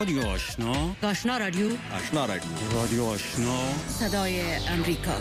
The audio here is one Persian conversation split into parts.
رادیو آشنا، آشنا رادیو، آشنا رادیو، رادیو آشنا، صدای امریکا.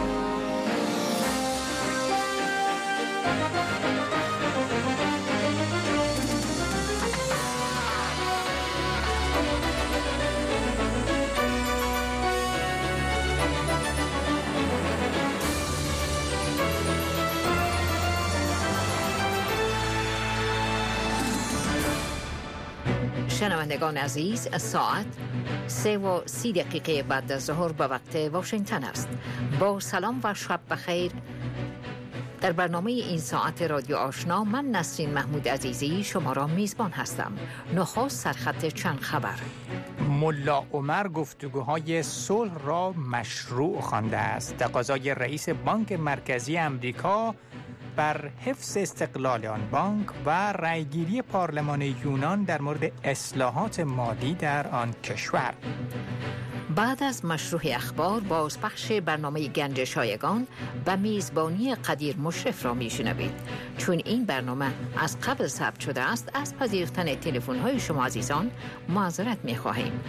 شنوندگان عزیز، ساعت 3:30 بعد از ظهر به وقت واشنگتن است. با سلام و شب بخیر. در برنامه این ساعت رادیو آشنا، من نسرین محمود عزیزی شما را میزبان هستم. نخست سرخط چند خبر. ملا عمر گفتگوهای صلح را مشروع خوانده است. تقاضای رئیس بانک مرکزی امریکا بر حفظ استقلال آن بانک و رأیگیری پارلمان یونان در مورد اصلاحات مالی در آن کشور. بعد از مشروع اخبار، بازپخش برنامه گنج شایگان و میزبانی قدیر مشرف را میشنوید. چون این برنامه از قبل ثبت شده است، از پذیرفتن تلفن‌های شما عزیزان معذرت می‌خواهیم.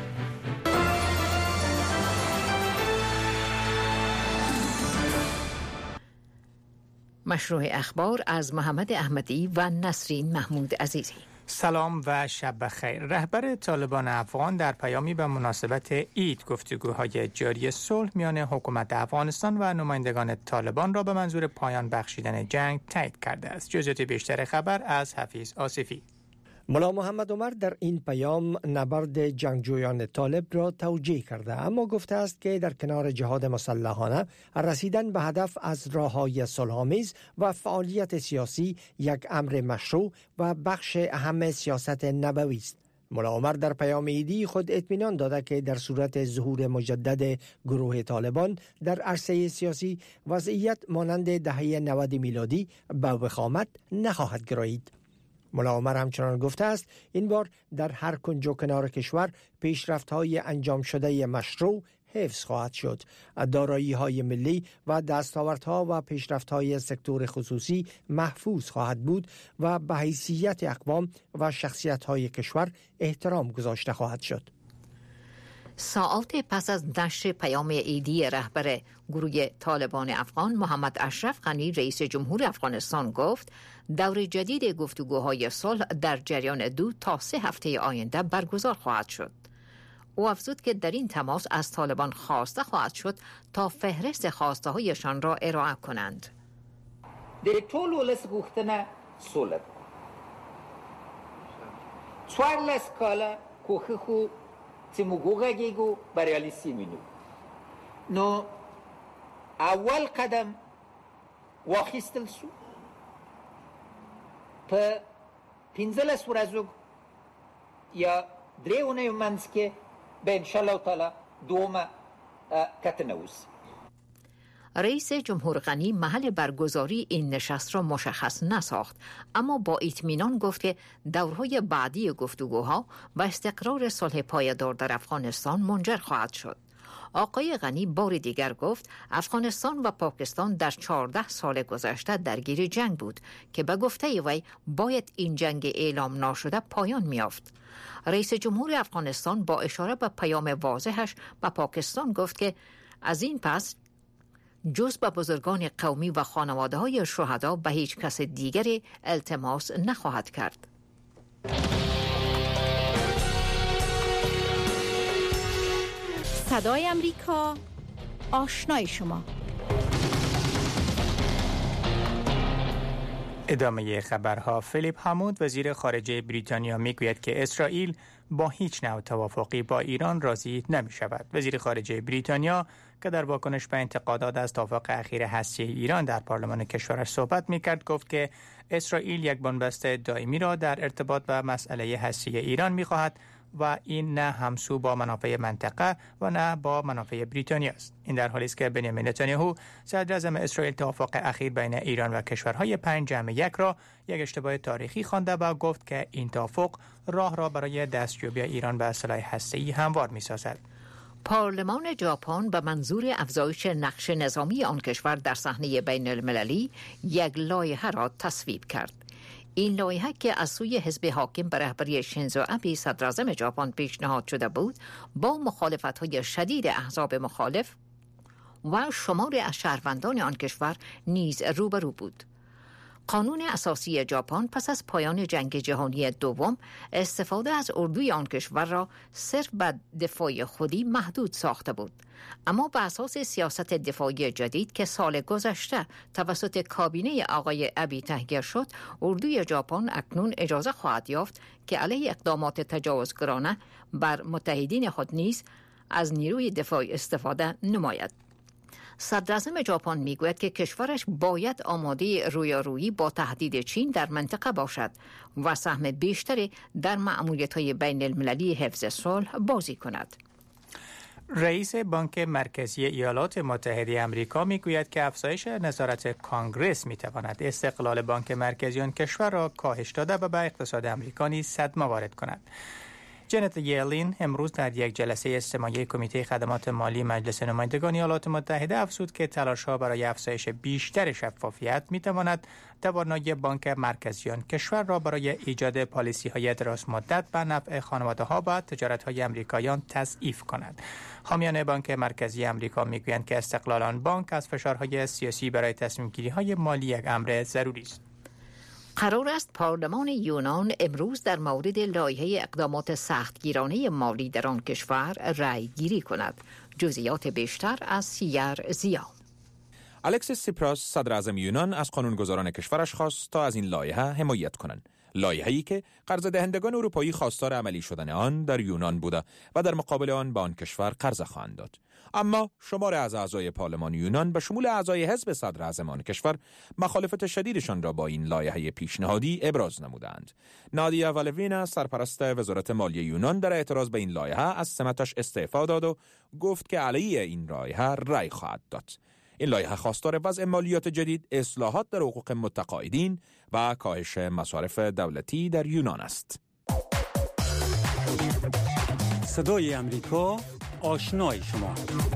مشروع اخبار از محمد احمدی و نسرین محمود عزیزی. سلام و شب بخیر. رهبر طالبان افغان در پیامی به مناسبت عید گفتگوهای جاری صلح میان حکومت افغانستان و نمایندگان طالبان را به منظور پایان بخشیدن جنگ تایید کرده است. جزئیات بیشتر خبر از حفیظ آصفی. ملا محمد عمر در این پیام نبرد جنگجویان طالب را توجیه کرده، اما گفته است که در کنار جهاد مسلحانه رسیدن به هدف از راه‌های صلح‌آمیز و فعالیت سیاسی یک امر مشروع و بخش اهم سیاست نبوی است. ملا عمر در پیام عیدی خود اطمینان داده که در صورت ظهور مجدد گروه طالبان در عرصه سیاسی، وضعیت مانند دهه 90 میلادی به وخامت نخواهد گرایید. ملا عمر همچنان گفته است این بار در هر کنج و کنار کشور پیشرفت‌های انجام شده مشروع حفظ خواهد شد. دارایی‌های ملی و دستاوردها و پیشرفت‌های سکتور خصوصی محفوظ خواهد بود و به حیثیت اقوام و شخصیت‌های کشور احترام گذاشته خواهد شد. ساعات پس از نشر پیام عیدی رهبر گروه طالبان افغان، محمد اشرف غنی رئیس جمهور افغانستان گفت دور جدید گفتگوهای صلح در جریان 2 تا 3 هفته آینده برگزار خواهد شد. او افزود که در این تماس از طالبان خواسته خواهد شد تا فهرست خواسته هایشان را ارائه کنند. در طول ولس گفتنه صلح چوارلس کالا کوخه خو تیموگوغه گیگو بریالیسی مینو نو اول قدم واخیستل سو په 15 ورځو یا درې اونۍ منځ کې به انشاءالله تعالی دومه کتنه وسی. رئیس جمهور غنی محل برگزاری این نشست را مشخص نساخت، اما با اطمینان گفت که دورهای بعدی گفتگوها و استقرار صلح پایدار در افغانستان منجر خواهد شد. آقای غنی بار دیگر گفت افغانستان و پاکستان در 14 سال گذشته درگیر جنگ بود که به گفته وی باید این جنگ اعلام ناشده پایان می‌یافت. رئیس جمهور افغانستان با اشاره به پیام واضحش به پاکستان گفت که از این پس جز به بزرگان قومی و خانواده‌های شهدا به هیچ کس دیگری التماس نخواهد کرد. صدای امریکا، آشنای شما. ادامه خبرها. فیلیپ هاموند وزیر خارجه بریتانیا میگوید که اسرائیل با هیچ نوع توافقی با ایران راضی نمی شود. وزیر خارجه بریتانیا که در واکنش به انتقادات از توافق اخیر هسته‌ای ایران در پارلمان کشورش صحبت میکرد، گفت که اسرائیل یک بنبست دائمی را در ارتباط با مسئله هسته‌ای ایران میخواهد و این نه همسو با منافع منطقه و نه با منافع بریتانیا است. این در حالی است که بنیامین نتانیاهو صدر اعظم اسرائیل توافق اخیر بین ایران و کشورهای 5+1 را یک اشتباه تاریخی خوانده و گفت که این توافق راه را برای دستیابی ایران به سلاح هسته‌ای هموار می‌سازد. پارلمان ژاپن به منظور افزایش نقش نظامی آن کشور در صحنه بین المللی یک لایحه را تصویب کرد. این لایحه که از سوی حزب حاکم به رهبری شینزو آبه صدر اعظم ژاپن پیشنهاد شده بود، با مخالفت‌های شدید احزاب مخالف و شماری از شهروندان آن کشور نیز روبرو بود. قانون اساسی ژاپن پس از پایان جنگ جهانی دوم استفاده از اردوی آن کشور را صرف به دفاع خودی محدود ساخته بود، اما بر اساس سیاست دفاعی جدید که سال گذشته توسط کابینه آقای آبه تهیه شد، اردوی ژاپن اکنون اجازه خواهد یافت که علیه اقدامات تجاوزگرانه بر متحدین خود نیز از نیروی دفاعی استفاده نماید. صدر اعظم ژاپن میگوید که کشورش باید آماده رویارویی با تهدید چین در منطقه باشد و سهم بیشتری در مأموریت‌های بین المللی حفظ صلح بازی کند. رئیس بانک مرکزی ایالات متحده آمریکا میگوید که افزایش نظارت کانگرس میتواند استقلال بانک مرکزی آن کشور را کاهش داده و به اقتصاد آمریکا نیز صدمه وارد کند. جنت یلین امروز در یک جلسه اجتماعی کمیته خدمات مالی مجلس نمایندگان ایالات متحده افزود که تلاش‌ها برای افزایش بیشتر شفافیت می‌تواند توانایی بانک مرکزی آن کشور را برای ایجاد پالیسی‌های دراز مدت به نفع خانواده‌ها و تجارت‌های آمریکاییان تضعیف کند. حامیان بانک مرکزی آمریکا می‌گویند که استقلال آن بانک از فشارهای سیاسی برای تصمیم‌گیری‌های مالی یک امر ضروری است. قرار است پارلمان یونان امروز در مورد لایحه اقدامات سختگیرانه مالی در آن کشور رأی گیری کند. جزئیات بیشتر از سیر زیا. الکسیس سیپراس صدر اعظم یونان از قانونگذاران کشورش خواست تا از این لایحه حمایت کنند. لایحه‌ای که قرض دهندگان اروپایی خواستار عملی شدن آن در یونان بوده و در مقابل آن به آن کشور قرضه خواهند داد. اما شمار از اعضای پارلمان یونان به شمول اعضای حزب صدر اعظم آن کشور مخالفت شدیدشان را با این لایحه پیشنهادی ابراز نمودند. نادیا والوینا سرپرست وزارت مالیه یونان در اعتراض به این لایحه از سمتش استعفا داد و گفت که علیه این لایحه رأی خواهد داد. این لایحه خواستار وضع مالیات جدید، اصلاحات در حقوق متقاعدین و کاهش مصارف دولتی در یونان است. صدای امریکا، آشنای شما.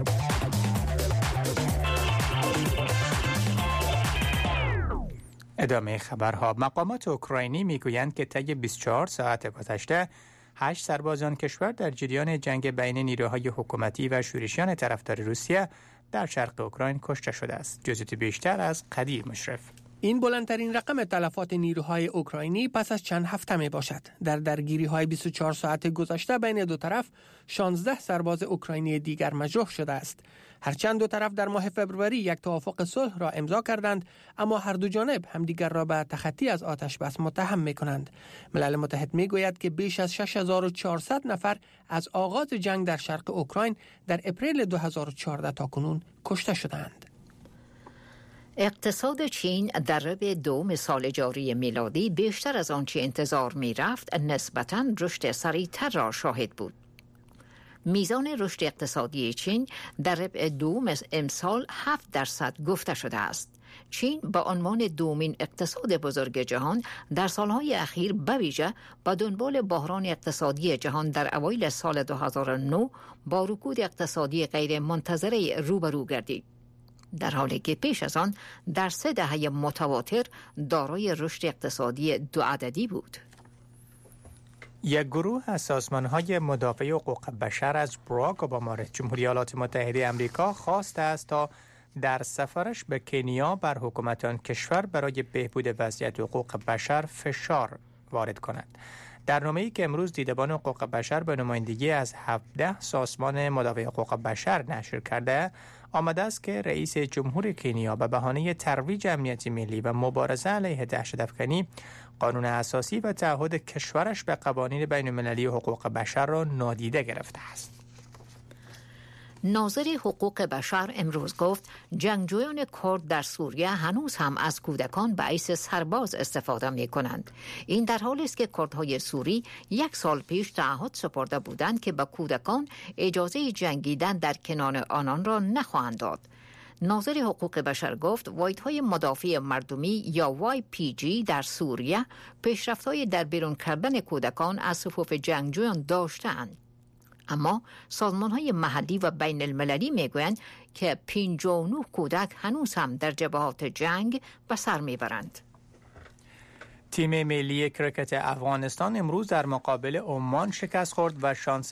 ادامه خبرها. مقامات اوکراینی میگویند که طی 24 ساعت گذشته 8 سرباز آن کشور در جریان جنگ بین نیروهای حکومتی و شورشیان طرفدار روسیه در شرق اوکراین کشته شده است. جزئیات بیشتر از قدیر مشرف. این بلندترین رقم تلفات نیروهای اوکراینی پس از چند هفته می باشد. در درگیری‌های 24 ساعت گذشته بین دو طرف 16 سرباز اوکراینی دیگر مجروح شده است. هرچند دو طرف در ماه فوریه یک توافق صلح را امضا کردند، اما هر دو جانب همدیگر را به تخطی از آتش بس متهم می‌کنند. ملل متحد می‌گوید که بیش از 6400 نفر از آغاز جنگ در شرق اوکراین در اپریل 2014 تا کنون کشته شدند. اقتصاد چین در ربع دوم سال جاری میلادی بیشتر از آنچه انتظار می رفت نسبتاً رشد سریعتر را شاهد بود. میزان رشد اقتصادی چین در ربع دوم امسال 7% گفته شده است. چین با عنوان دومین اقتصاد بزرگ جهان در سالهای اخیر به ویژه با دنبال بحران اقتصادی جهان در اوایل سال 2009 با رکود اقتصادی غیر منتظره روبرو گردید، در حالی که پیش از آن در 3 دهه متواتر دارای رشد اقتصادی 2 عددی بود. یک گروه از سازمان‌های مدافع حقوق بشر از باراک اوباما رئیس جمهوری ایالات متحده آمریکا خواسته است تا در سفرش به کنیا بر حکومت آن کشور برای بهبود وضعیت حقوق بشر فشار وارد کند. در نامه‌ای که امروز دیدبان حقوق بشر به نمایندگی از 17 سازمان مدافع حقوق بشر نشر کرده، آمده است که رئیس جمهور کنیا به بهانه ترویج امنیت ملی و مبارزه علیه دهشت‌افکنی قانون اساسی و تعهد کشورش به قوانین بین‌المللی حقوق بشر را نادیده گرفته است. ناظر حقوق بشر امروز گفت جنگجویان کرد در سوریه هنوز هم از کودکان به حیث سرباز استفاده می کنند. این در حالی است که کردهای سوری 1 سال پیش تعهد سپرده بودند که به کودکان اجازه جنگیدن در کنار آنان را نخواهند داد. ناظر حقوق بشر گفت واحدهای مدافع مردمی یا YPG در سوریه پیشرفت‌های در بیرون کردن کودکان از صفوف جنگجویان داشتند، اما سازمان‌های محلی و بین المللی می‌گویند که 59 کودک هنوز هم در جبهات جنگ به سر می‌برند. تیم ملی کرکت افغانستان امروز در مقابل عمان شکست خورد و شانس